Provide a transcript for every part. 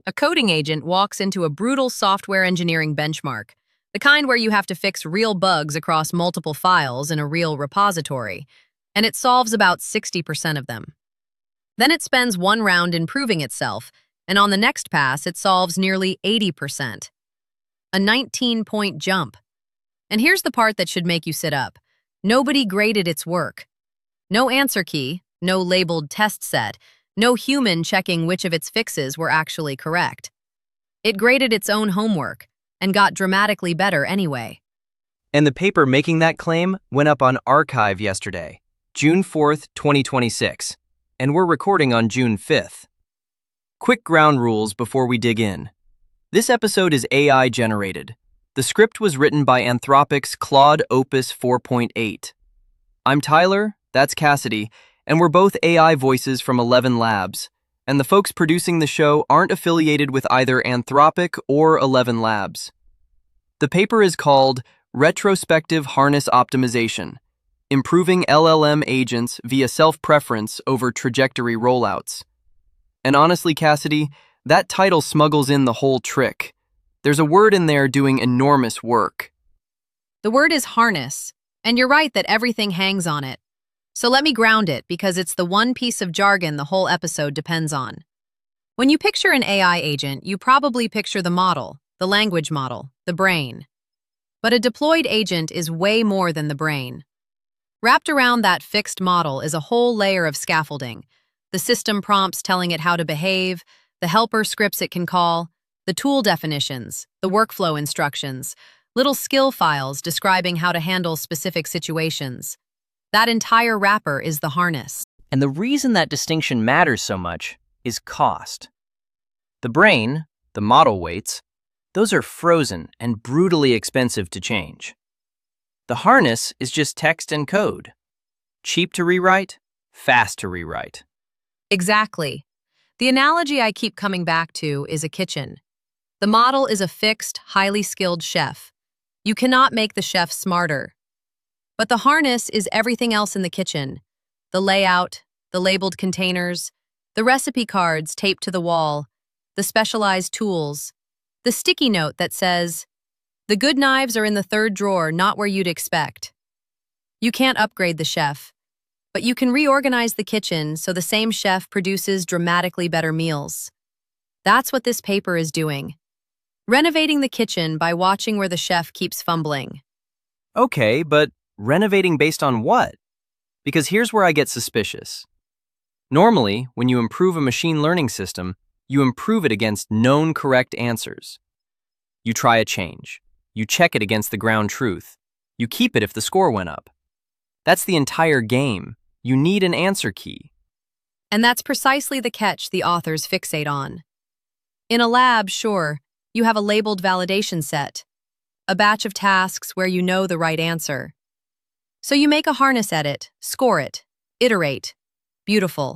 A coding agent walks into a brutal software engineering benchmark, the kind where you have to fix real bugs across multiple files in a real repository, and it solves about 60% of them. Then it spends one round improving itself, and on the next pass it solves nearly 80%. A 19-point jump. And here's the part that should make you sit up. Nobody graded its work. No answer key, no labeled test set, no human checking which of its fixes were actually correct. It graded its own homework and got dramatically better anyway. And the paper making that claim went up on arXiv yesterday, June 4th, 2026, and we're recording on June 5th. Quick ground rules before we dig in. This episode is AI generated. The script was written by Anthropic's Claude Opus 4.8. I'm Tyler, that's Cassidy, and we're both AI voices from 11 Labs, and the folks producing the show aren't affiliated with either Anthropic or 11 Labs. The paper is called Retrospective Harness Optimization: Improving LLM Agents via Self-Preference over Trajectory Rollouts. And honestly, Cassidy, that title smuggles in the whole trick. There's a word in there doing enormous work. The word is harness, and you're right that everything hangs on it. So let me ground it because it's the one piece of jargon the whole episode depends on. When you picture an AI agent, you probably picture the model, the language model, the brain. But a deployed agent is way more than the brain. Wrapped around that fixed model is a whole layer of scaffolding: the system prompts telling it how to behave, the helper scripts it can call, the tool definitions, the workflow instructions, little skill files describing how to handle specific situations. That entire wrapper is the harness. And the reason that distinction matters so much is cost. The brain, the model weights, those are frozen and brutally expensive to change. The harness is just text and code. Cheap to rewrite, fast to rewrite. Exactly. The analogy I keep coming back to is a kitchen. The model is a fixed, highly skilled chef. You cannot make the chef smarter. But the harness is everything else in the kitchen: the layout, the labeled containers, the recipe cards taped to the wall, the specialized tools, the sticky note that says, "The good knives are in the third drawer, not where you'd expect." You can't upgrade the chef, but you can reorganize the kitchen so the same chef produces dramatically better meals. That's what this paper is doing. Renovating the kitchen by watching where the chef keeps fumbling. Okay, but renovating based on what? Because here's where I get suspicious. Normally, when you improve a machine learning system, you improve it against known correct answers. You try a change. You check it against the ground truth. You keep it if the score went up. That's the entire game. You need an answer key. And that's precisely the catch the authors fixate on. In a lab, sure, you have a labeled validation set, a batch of tasks where you know the right answer. So you make a harness edit, score it, iterate. Beautiful.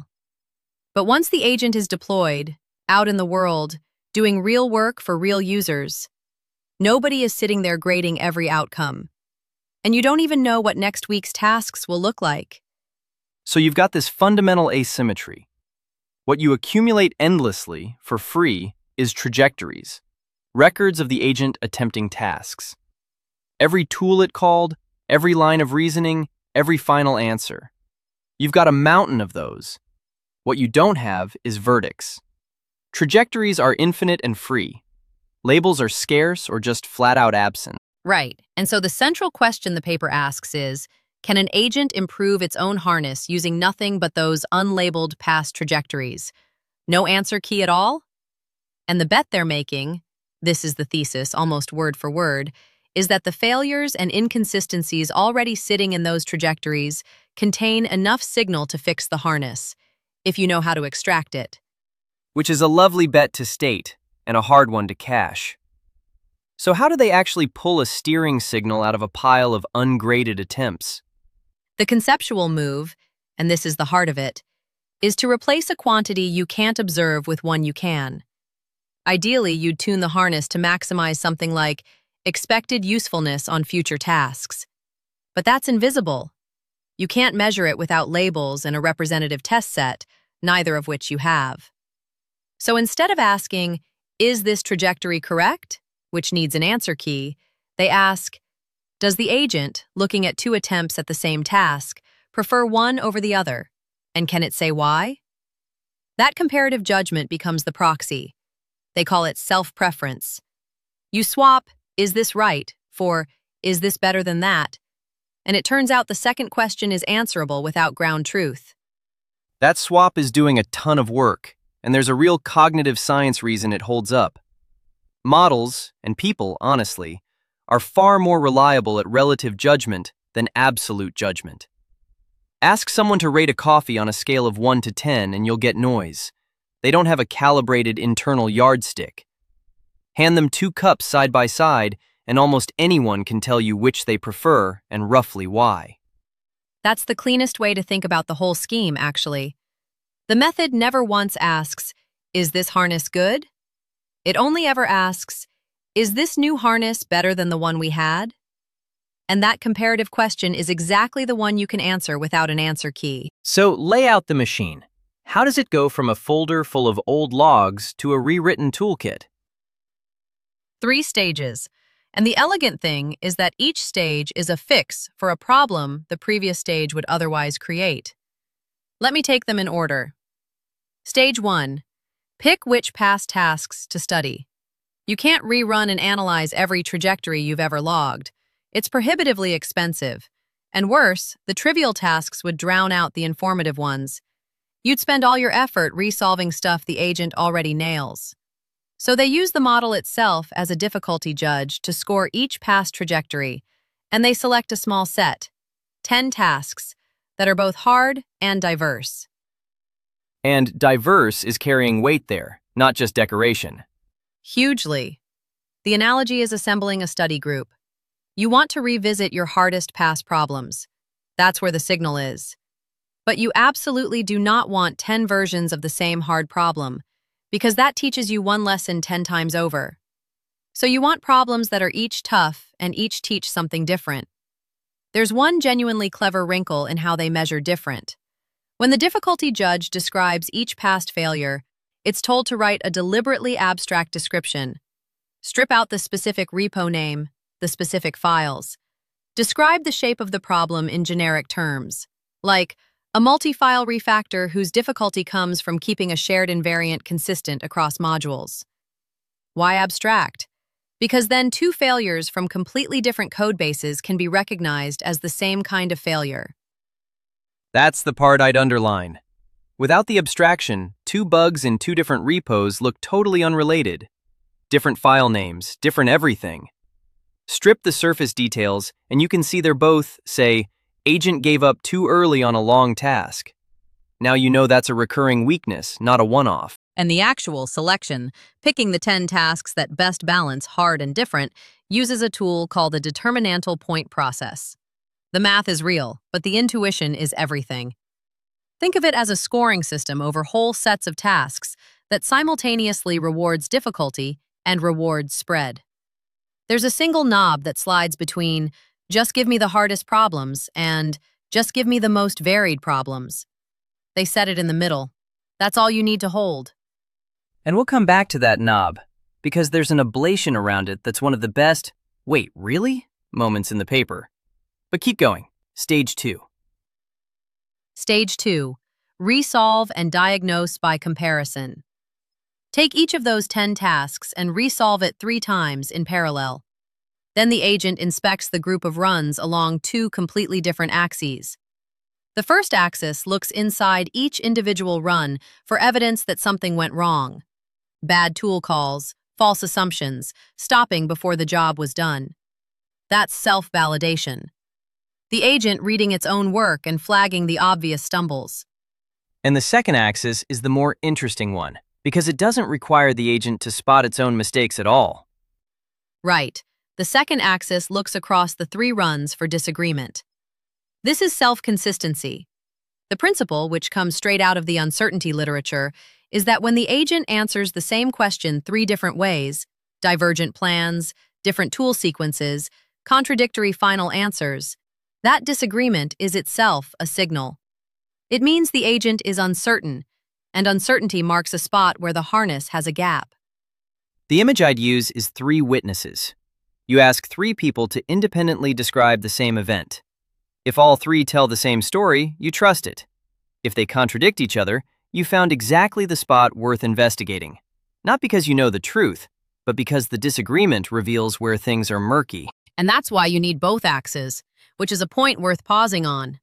But once the agent is deployed, out in the world, doing real work for real users, nobody is sitting there grading every outcome. And you don't even know what next week's tasks will look like. So you've got this fundamental asymmetry. What you accumulate endlessly, for free, is trajectories, records of the agent attempting tasks. Every tool it called, every line of reasoning, every final answer. You've got a mountain of those. What you don't have is verdicts. Trajectories are infinite and free. Labels are scarce or just flat out absent. Right. And so the central question the paper asks is, can an agent improve its own harness using nothing but those unlabeled past trajectories? No answer key at all? And the bet they're making, this is the thesis, almost word for word, is that the failures and inconsistencies already sitting in those trajectories contain enough signal to fix the harness, if you know how to extract it. Which is a lovely bet to state, and a hard one to cash. So how do they actually pull a steering signal out of a pile of ungraded attempts? The conceptual move, and this is the heart of it, is to replace a quantity you can't observe with one you can. Ideally, you'd tune the harness to maximize something like expected usefulness on future tasks. But that's invisible. You can't measure it without labels and a representative test set, neither of which you have. So instead of asking, is this trajectory correct? Which needs an answer key. They ask, does the agent, looking at two attempts at the same task, prefer one over the other? And can it say why? That comparative judgment becomes the proxy. They call it self-preference. You swap, is this right, for, is this better than that? And it turns out the second question is answerable without ground truth. That swap is doing a ton of work, and there's a real cognitive science reason it holds up. Models, and people, honestly, are far more reliable at relative judgment than absolute judgment. Ask someone to rate a coffee on a scale of 1 to 10 and you'll get noise. They don't have a calibrated internal yardstick. Hand them 2 cups side by side and almost anyone can tell you which they prefer and roughly why. That's the cleanest way to think about the whole scheme, actually. The method never once asks, is this harness good? It only ever asks, is this new harness better than the one we had? And that comparative question is exactly the one you can answer without an answer key. So lay out the machine. How does it go from a folder full of old logs to a rewritten toolkit? 3 stages. And the elegant thing is that each stage is a fix for a problem the previous stage would otherwise create. Let me take them in order. Stage 1. Pick which past tasks to study. You can't rerun and analyze every trajectory you've ever logged. It's prohibitively expensive. And worse, the trivial tasks would drown out the informative ones. You'd spend all your effort resolving stuff the agent already nails. So they use the model itself as a difficulty judge to score each past trajectory, and they select a small set, 10 tasks, that are both hard and diverse. And diverse is carrying weight there, not just decoration. Hugely. The analogy is assembling a study group. You want to revisit your hardest past problems. That's where the signal is. But you absolutely do not want 10 versions of the same hard problem, because that teaches you one lesson 10 times over. So you want problems that are each tough and each teach something different. There's one genuinely clever wrinkle in how they measure different. When the difficulty judge describes each past failure, it's told to write a deliberately abstract description. Strip out the specific repo name, the specific files. Describe the shape of the problem in generic terms, like a multi-file refactor whose difficulty comes from keeping a shared invariant consistent across modules. Why abstract? Because then 2 failures from completely different code bases can be recognized as the same kind of failure. That's the part I'd underline. Without the abstraction, 2 bugs in 2 different repos look totally unrelated. Different file names, different everything. Strip the surface details, and you can see they're both, say, agent gave up too early on a long task. Now you know that's a recurring weakness, not a one-off. And the actual selection, picking the 10 tasks that best balance hard and different, uses a tool called the determinantal point process. The math is real, but the intuition is everything. Think of it as a scoring system over whole sets of tasks that simultaneously rewards difficulty and rewards spread. There's a single knob that slides between just give me the hardest problems and just give me the most varied problems. They set it in the middle. That's all you need to hold. And we'll come back to that knob, because there's an ablation around it that's one of the best, wait, really? Moments in the paper. But keep going. Stage 2. Stage 2. Resolve and diagnose by comparison. Take each of those 10 tasks and resolve it 3 times in parallel. Then the agent inspects the group of runs along 2 completely different axes. The first axis looks inside each individual run for evidence that something went wrong. Bad tool calls, false assumptions, stopping before the job was done. That's self-validation. The agent reading its own work and flagging the obvious stumbles. And the second axis is the more interesting one, because it doesn't require the agent to spot its own mistakes at all. Right. The second axis looks across the 3 runs for disagreement. This is self-consistency. The principle, which comes straight out of the uncertainty literature, is that when the agent answers the same question 3 different ways, divergent plans, different tool sequences, contradictory final answers, that disagreement is itself a signal. It means the agent is uncertain, and uncertainty marks a spot where the harness has a gap. The image I'd use is 3 witnesses. You ask 3 people to independently describe the same event. If all 3 tell the same story, you trust it. If they contradict each other, you found exactly the spot worth investigating. Not because you know the truth, but because the disagreement reveals where things are murky. And that's why you need both axes, which is a point worth pausing on.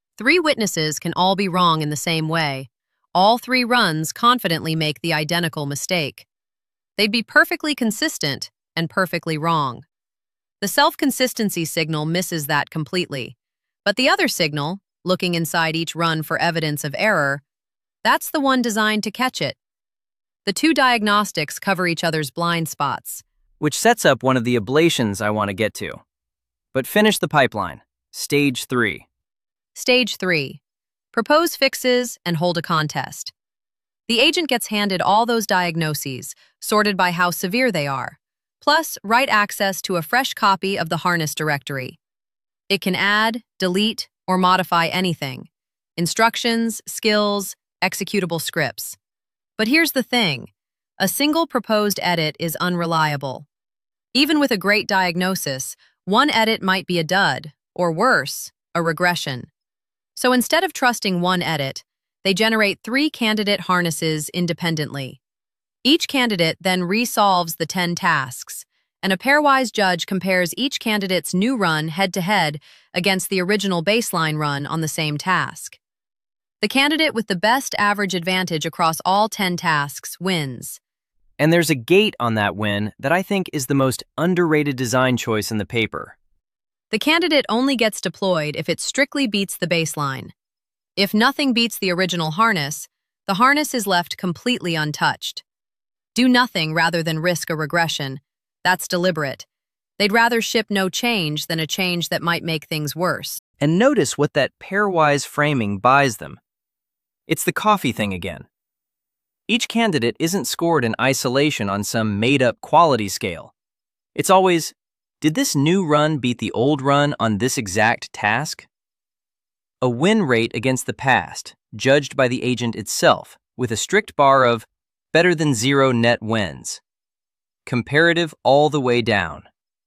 3 witnesses can all be wrong in the same way. All 3 runs confidently make the identical mistake. They'd be perfectly consistent and perfectly wrong. The self-consistency signal misses that completely. But the other signal, looking inside each run for evidence of error, that's the one designed to catch it. The 2 diagnostics cover each other's blind spots. Which sets up one of the ablations I want to get to. But finish the pipeline. Stage 3. Stage 3. Propose fixes and hold a contest. The agent gets handed all those diagnoses, sorted by how severe they are, plus write access to a fresh copy of the harness directory. It can add, delete, or modify anything: instructions, skills, executable scripts. But here's the thing: a single proposed edit is unreliable. Even with a great diagnosis, one edit might be a dud, or worse, a regression. So instead of trusting one edit, they generate 3 candidate harnesses independently. Each candidate then resolves the 10 tasks, and a pairwise judge compares each candidate's new run head-to-head against the original baseline run on the same task. The candidate with the best average advantage across all 10 tasks wins. And there's a gate on that win that I think is the most underrated design choice in the paper. The candidate only gets deployed if it strictly beats the baseline. If nothing beats the original harness, the harness is left completely untouched. Do nothing rather than risk a regression. That's deliberate. They'd rather ship no change than a change that might make things worse. And notice what that pairwise framing buys them. It's the coffee thing again. Each candidate isn't scored in isolation on some made-up quality scale. It's always, did this new run beat the old run on this exact task? A win rate against the past, judged by the agent itself, with a strict bar of better than 0 net wins. Comparative all the way down.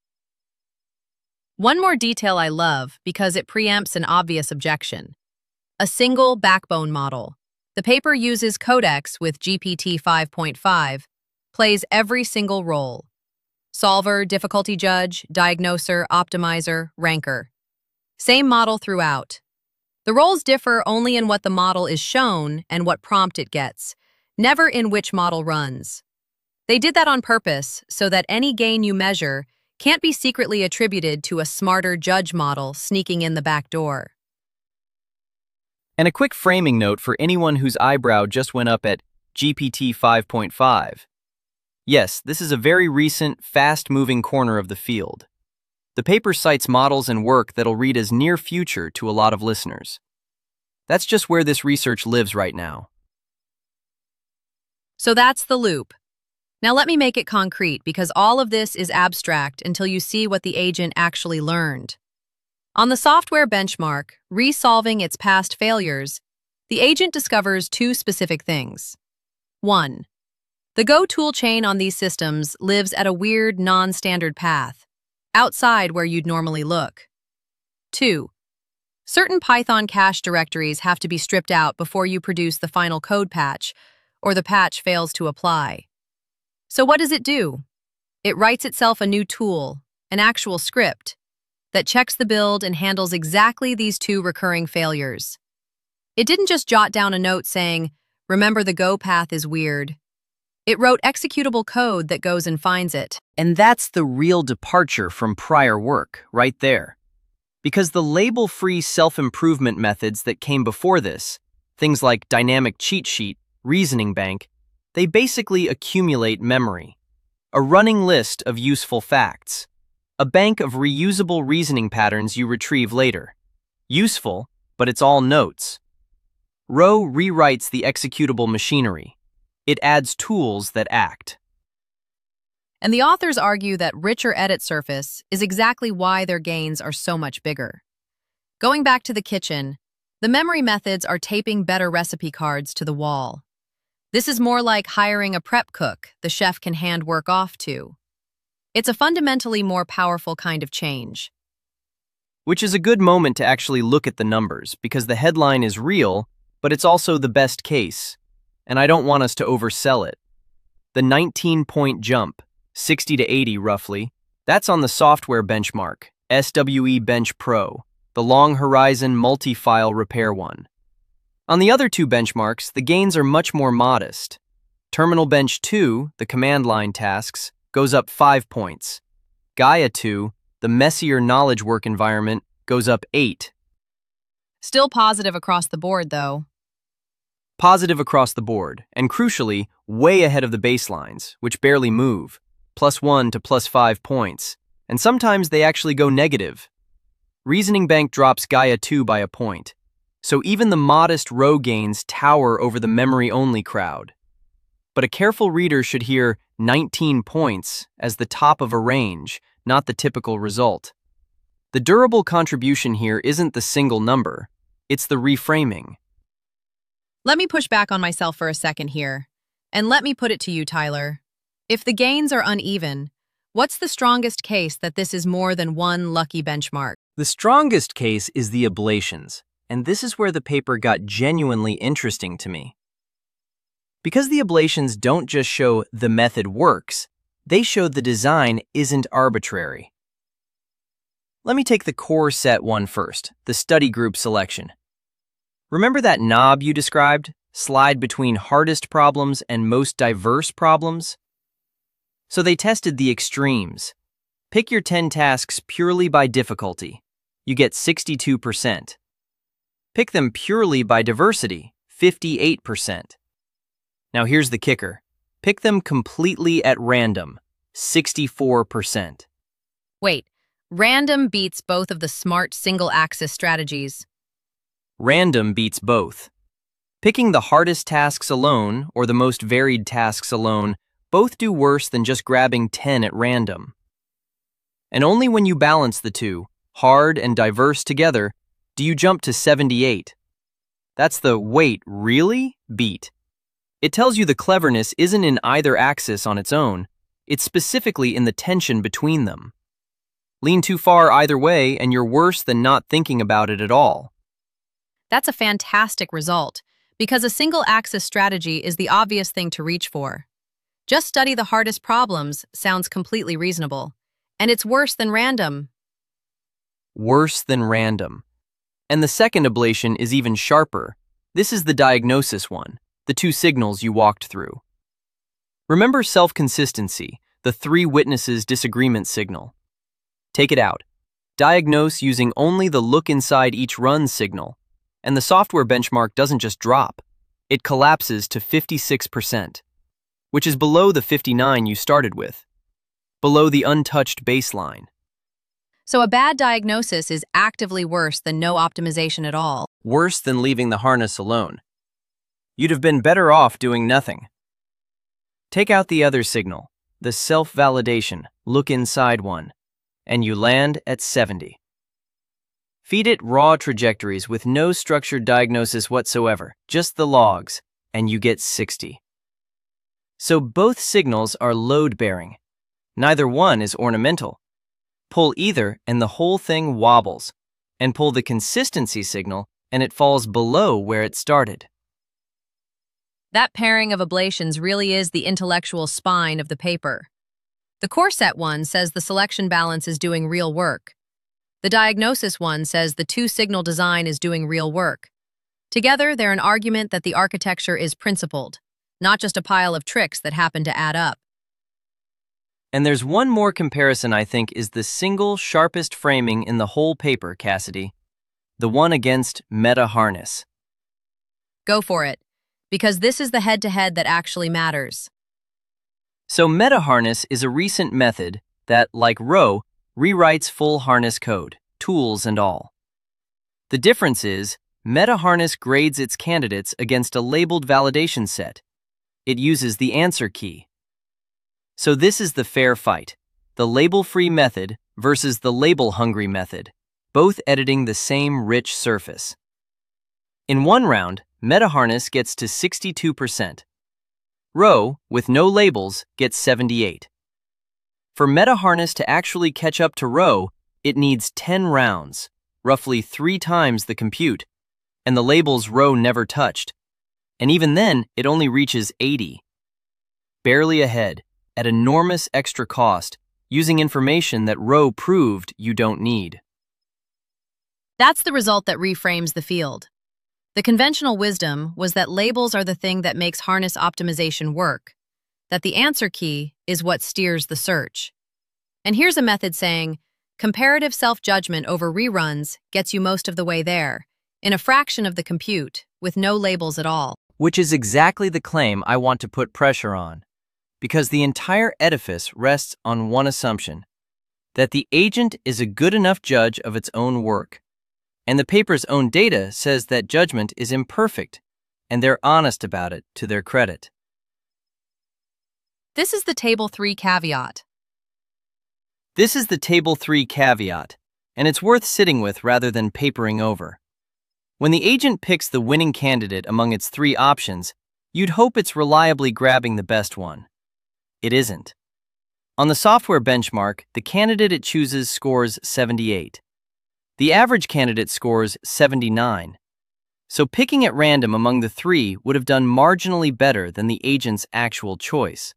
One more detail I love because it preempts an obvious objection: a single backbone model. The paper uses Codex with GPT 5.5, plays every single role: solver, difficulty judge, diagnoser, optimizer, ranker. Same model throughout. The roles differ only in what the model is shown and what prompt it gets, never in which model runs. They did that on purpose so that any gain you measure can't be secretly attributed to a smarter judge model sneaking in the back door. And a quick framing note for anyone whose eyebrow just went up at GPT 5.5. Yes, this is a very recent, fast-moving corner of the field. The paper cites models and work that'll read as near future to a lot of listeners. That's just where this research lives right now. So that's the loop. Now let me make it concrete, because all of this is abstract until you see what the agent actually learned. On the software benchmark, resolving its past failures, the agent discovers 2 specific things. 1. The Go toolchain on these systems lives at a weird, non-standard path, outside where you'd normally look. 2. Certain Python cache directories have to be stripped out before you produce the final code patch, or the patch fails to apply. So what does it do? It writes itself a new tool, an actual script, that checks the build and handles exactly these 2 recurring failures. It didn't just jot down a note saying, "Remember, the Go path is weird." It wrote executable code that goes and finds it. And that's the real departure from prior work, right there. Because the label-free self-improvement methods that came before this, things like dynamic cheat sheet, reasoning bank, they basically accumulate memory. A running list of useful facts. A bank of reusable reasoning patterns you retrieve later. Useful, but it's all notes. Row rewrites the executable machinery. It adds tools that act. And the authors argue that richer edit surface is exactly why their gains are so much bigger. Going back to the kitchen, the memory methods are taping better recipe cards to the wall. This is more like hiring a prep cook the chef can hand work off to. It's a fundamentally more powerful kind of change. Which is a good moment to actually look at the numbers, because the headline is real, but it's also the best case, and I don't want us to oversell it. The 19-point jump, 60 to 80 roughly, that's on the software benchmark, SWE Bench Pro, the long horizon multi-file repair one. On the other two benchmarks, the gains are much more modest. Terminal Bench 2, the command line tasks, goes up 5 points. Gaia 2, the messier knowledge work environment, goes up 8. Still positive across the board, though. Positive across the board, and crucially, way ahead of the baselines, which barely move, +1 to +5 points, and sometimes they actually go negative. Reasoning Bank drops Gaia 2 by a point, so even the modest row gains tower over the memory-only crowd. But a careful reader should hear 19 points as the top of a range, not the typical result. The durable contribution here isn't the single number, it's the reframing. Let me push back on myself for a second here, and let me put it to you, Tyler. If the gains are uneven, what's the strongest case that this is more than one lucky benchmark? The strongest case is the ablations, and this is where the paper got genuinely interesting to me. Because the ablations don't just show the method works, they show the design isn't arbitrary. Let me take the core set one first, the study group selection. Remember that knob you described? Slide between hardest problems and most diverse problems? So they tested the extremes. Pick your 10 tasks purely by difficulty. You get 62%. Pick them purely by diversity, 58%. Now here's the kicker. Pick them completely at random, 64%. Wait, random beats both of the smart single-axis strategies. Random beats both. Picking the hardest tasks alone or the most varied tasks alone both do worse than just grabbing 10 at random. And only when you balance the two, hard and diverse together, do you jump to 78. That's the "wait, really?" beat. It tells you the cleverness isn't in either axis on its own, it's specifically in the tension between them. Lean too far either way and you're worse than not thinking about it at all. That's a fantastic result, because a single-axis strategy is the obvious thing to reach for. Just study the hardest problems sounds completely reasonable, and it's worse than random. Worse than random. And the second ablation is even sharper. This is the diagnosis one, the two signals you walked through. Remember self-consistency, the three witnesses disagreement signal. Take it out. Diagnose using only the look inside each run signal, and the software benchmark doesn't just drop, it collapses to 56%, which is below the 59 you started with, below the untouched baseline. So a bad diagnosis is actively worse than no optimization at all. Worse than leaving the harness alone. You'd have been better off doing nothing. Take out the other signal, the self-validation, look inside one, and you land at 70. Feed it raw trajectories with no structured diagnosis whatsoever, just the logs, and you get 60. So both signals are load-bearing. Neither one is ornamental. Pull either and the whole thing wobbles, and pull the consistency signal and it falls below where it started. That pairing of ablations really is the intellectual spine of the paper. The core set one says the selection balance is doing real work. The diagnosis one says the two-signal design is doing real work. Together, they're an argument that the architecture is principled, not just a pile of tricks that happen to add up. And there's one more comparison I think is the single sharpest framing in the whole paper, Cassidy. The one against meta-harness. Go for it, because this is the head-to-head that actually matters. So meta-harness is a recent method that, like Row, rewrites full harness code, tools and all. The difference is, meta-harness grades its candidates against a labeled validation set. It uses the answer key. So this is the fair fight, the label-free method versus the label-hungry method, both editing the same rich surface. In one round, meta-harness gets to 62%, Row, with no labels, gets 78. For meta-harness to actually catch up to row, it needs 10 rounds, roughly 3 times the compute, and the labels row never touched. And even then, it only reaches 80. Barely ahead, at enormous extra cost, using information that row proved you don't need. That's the result that reframes the field. The conventional wisdom was that labels are the thing that makes harness optimization work, that the answer key is what steers the search. And here's a method saying, comparative self-judgment over reruns gets you most of the way there, in a fraction of the compute, with no labels at all. Which is exactly the claim I want to put pressure on, because the entire edifice rests on one assumption, that the agent is a good enough judge of its own work. And the paper's own data says that judgment is imperfect, and they're honest about it to their credit. This is the Table 3 caveat. This is the Table 3 caveat, and it's worth sitting with rather than papering over. When the agent picks the winning candidate among its 3 options, you'd hope it's reliably grabbing the best one. It isn't. On the software benchmark, the candidate it chooses scores 78. The average candidate scores 79. So picking at random among the 3 would have done marginally better than the agent's actual choice.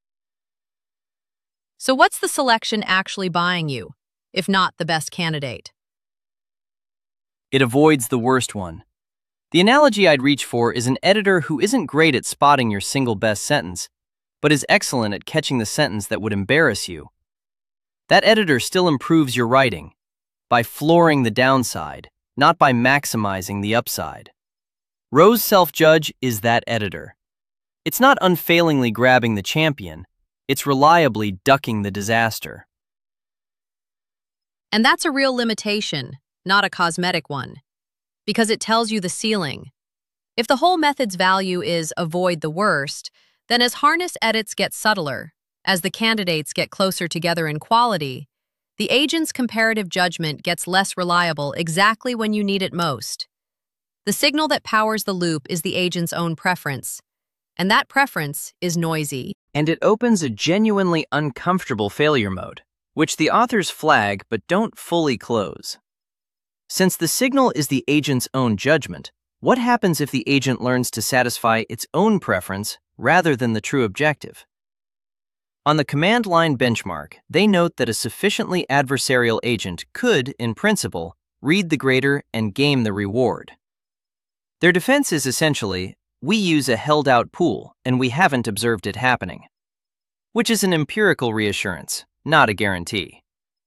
So what's the selection actually buying you, if not the best candidate? It avoids the worst one. The analogy I'd reach for is an editor who isn't great at spotting your single best sentence, but is excellent at catching the sentence that would embarrass you. That editor still improves your writing, by flooring the downside, not by maximizing the upside. Row's self-judge is that editor. It's not unfailingly grabbing the champion, it's reliably ducking the disaster. And that's a real limitation, not a cosmetic one, because it tells you the ceiling. If the whole method's value is avoid the worst, then as harness edits get subtler, as the candidates get closer together in quality, the agent's comparative judgment gets less reliable exactly when you need it most. The signal that powers the loop is the agent's own preference, and that preference is noisy. And it opens a genuinely uncomfortable failure mode, which the authors flag but don't fully close. Since the signal is the agent's own judgment, what happens if the agent learns to satisfy its own preference rather than the true objective? On the command line benchmark, they note that a sufficiently adversarial agent could, in principle, read the grader and game the reward. Their defense is essentially, we use a held-out pool and we haven't observed it happening, which is an empirical reassurance, not a guarantee.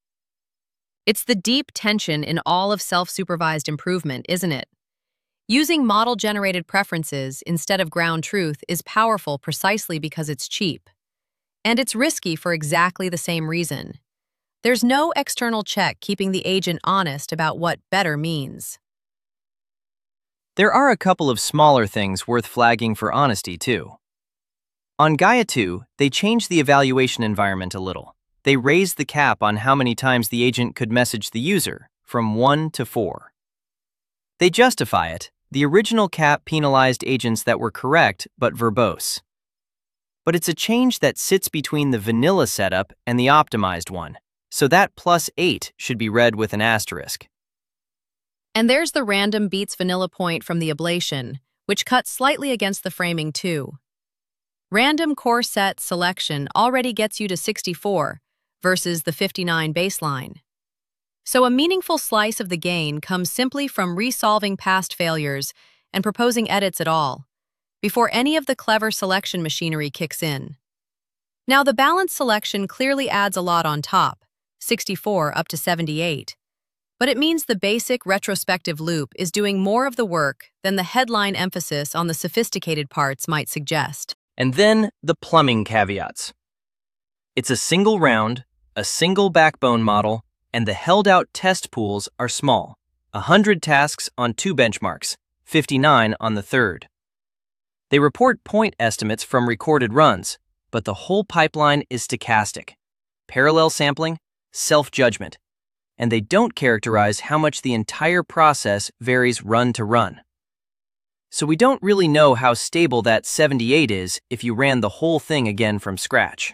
It's the deep tension in all of self-supervised improvement, isn't it? Using model-generated preferences instead of ground truth is powerful precisely because it's cheap. And it's risky for exactly the same reason. There's no external check keeping the agent honest about what better means. There are a couple of smaller things worth flagging for honesty, too. On Gaia 2, they changed the evaluation environment a little. They raised the cap on how many times the agent could message the user, from 1 to 4. They justify it. The original cap penalized agents that were correct but verbose. But it's a change that sits between the vanilla setup and the optimized one, so that +8 should be read with an asterisk. And there's the random beats vanilla point from the ablation, which cuts slightly against the framing too. Random core set selection already gets you to 64 versus the 59 baseline. So a meaningful slice of the gain comes simply from resolving past failures and proposing edits at all, before any of the clever selection machinery kicks in. Now, the balanced selection clearly adds a lot on top, 64 up to 78, but it means the basic retrospective loop is doing more of the work than the headline emphasis on the sophisticated parts might suggest. And then the plumbing caveats. It's a single round, a single backbone model, and the held-out test pools are small, 100 tasks on 2 benchmarks, 59 on the 3rd. They report point estimates from recorded runs, but the whole pipeline is stochastic, parallel sampling, self-judgment, and they don't characterize how much the entire process varies run to run. so we don't really know how stable that 78 is if you ran the whole thing again from scratch.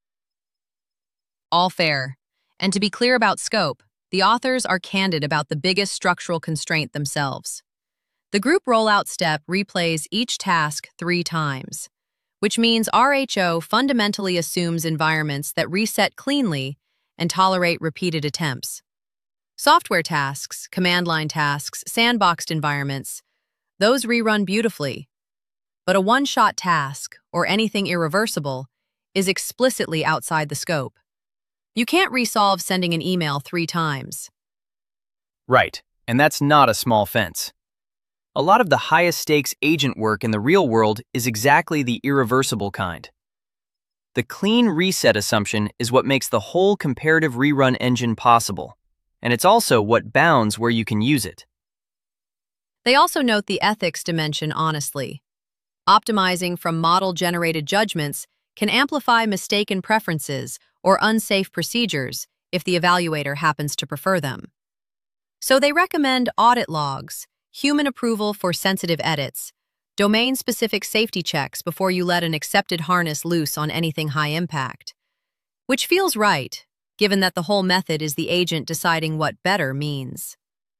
All fair. And to be clear about scope, the authors are candid about the biggest structural constraint themselves. The group rollout step replays each task 3 times, which means RHO fundamentally assumes environments that reset cleanly and tolerate repeated attempts. Software tasks, command line tasks, sandboxed environments, those rerun beautifully. But a one-shot task, or anything irreversible, is explicitly outside the scope. You can't resolve sending an email 3 times. Right, and that's not a small fence. A lot of the highest stakes agent work in the real world is exactly the irreversible kind. The clean reset assumption is what makes the whole comparative rerun engine possible, and it's also what bounds where you can use it. They also note the ethics dimension honestly. Optimizing from model-generated judgments can amplify mistaken preferences or unsafe procedures if the evaluator happens to prefer them. So they recommend audit logs, human approval for sensitive edits, domain-specific safety checks before you let an accepted harness loose on anything high impact. Which feels right, given that the whole method is the agent deciding what better means.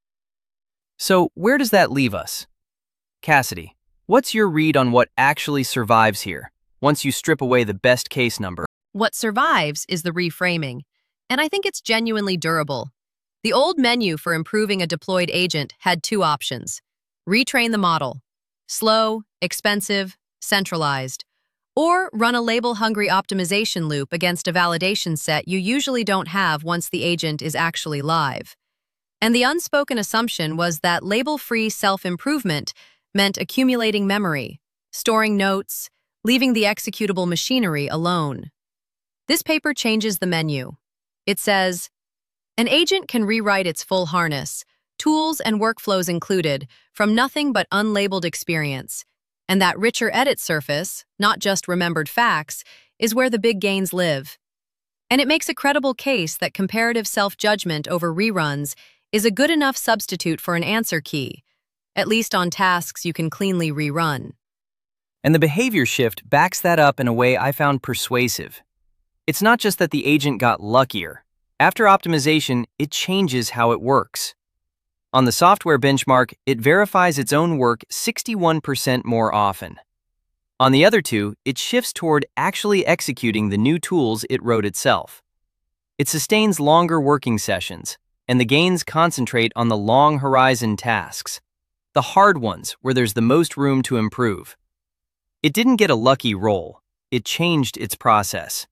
So where does that leave us? Cassidy, what's your read on what actually survives here, once you strip away the best case number? What survives is the reframing, and I think it's genuinely durable. The old menu for improving a deployed agent had 2 options: retrain the model, slow, expensive, centralized, or run a label-hungry optimization loop against a validation set you usually don't have once the agent is actually live. And the unspoken assumption was that label-free self-improvement meant accumulating memory, storing notes, leaving the executable machinery alone. This paper changes the menu. It says, an agent can rewrite its full harness, tools and workflows included, from nothing but unlabeled experience. And that richer edit surface, not just remembered facts, is where the big gains live. And it makes a credible case that comparative self-judgment over reruns is a good enough substitute for an answer key, at least on tasks you can cleanly rerun. And the behavior shift backs that up in a way I found persuasive. It's not just that the agent got luckier. After optimization, it changes how it works. On the software benchmark, it verifies its own work 61% more often. On the other 2, it shifts toward actually executing the new tools it wrote itself. It sustains longer working sessions, and the gains concentrate on the long horizon tasks, the hard ones where there's the most room to improve. It didn't get a lucky roll, it changed its process.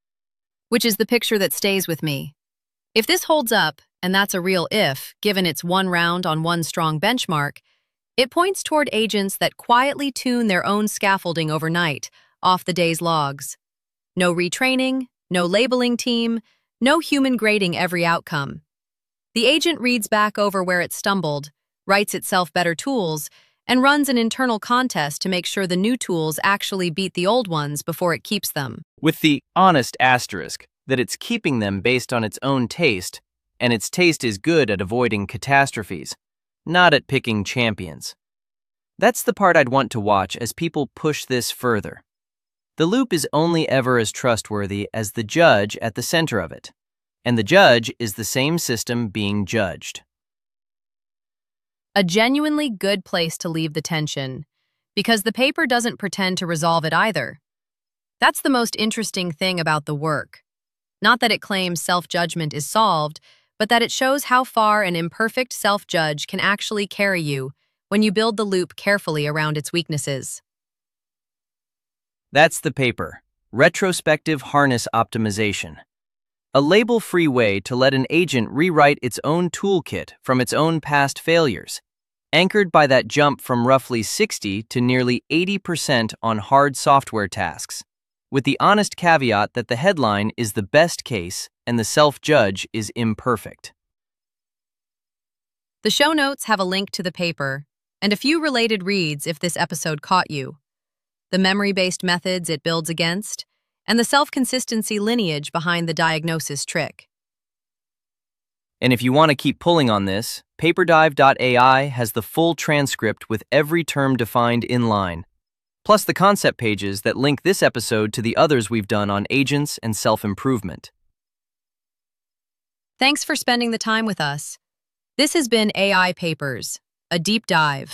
Which is the picture that stays with me. If this holds up, and that's a real if, given it's 1 round on 1 strong benchmark, it points toward agents that quietly tune their own scaffolding overnight, off the day's logs. No retraining, no labeling team, no human grading every outcome. The agent reads back over where it stumbled, writes itself better tools, and runs an internal contest to make sure the new tools actually beat the old ones before it keeps them. With the honest asterisk that it's keeping them based on its own taste, and its taste is good at avoiding catastrophes, not at picking champions. That's the part I'd want to watch as people push this further. The loop is only ever as trustworthy as the judge at the center of it, and the judge is the same system being judged. A genuinely good place to leave the tension, because the paper doesn't pretend to resolve it either. That's the most interesting thing about the work. Not that it claims self-judgment is solved, but that it shows how far an imperfect self-judge can actually carry you when you build the loop carefully around its weaknesses. That's the paper, Retrospective Harness Optimization. A label-free way to let an agent rewrite its own toolkit from its own past failures, anchored by that jump from roughly 60 to nearly 80% on hard software tasks, with the honest caveat that the headline is the best case and the self-judge is imperfect. The show notes have a link to the paper and a few related reads if this episode caught you. The memory-based methods it builds against, and the self-consistency lineage behind the diagnosis trick. And if you want to keep pulling on this, paperdive.ai has the full transcript with every term defined in line, plus the concept pages that link this episode to the others we've done on agents and self-improvement. Thanks for spending the time with us. This has been AI Papers, a deep dive.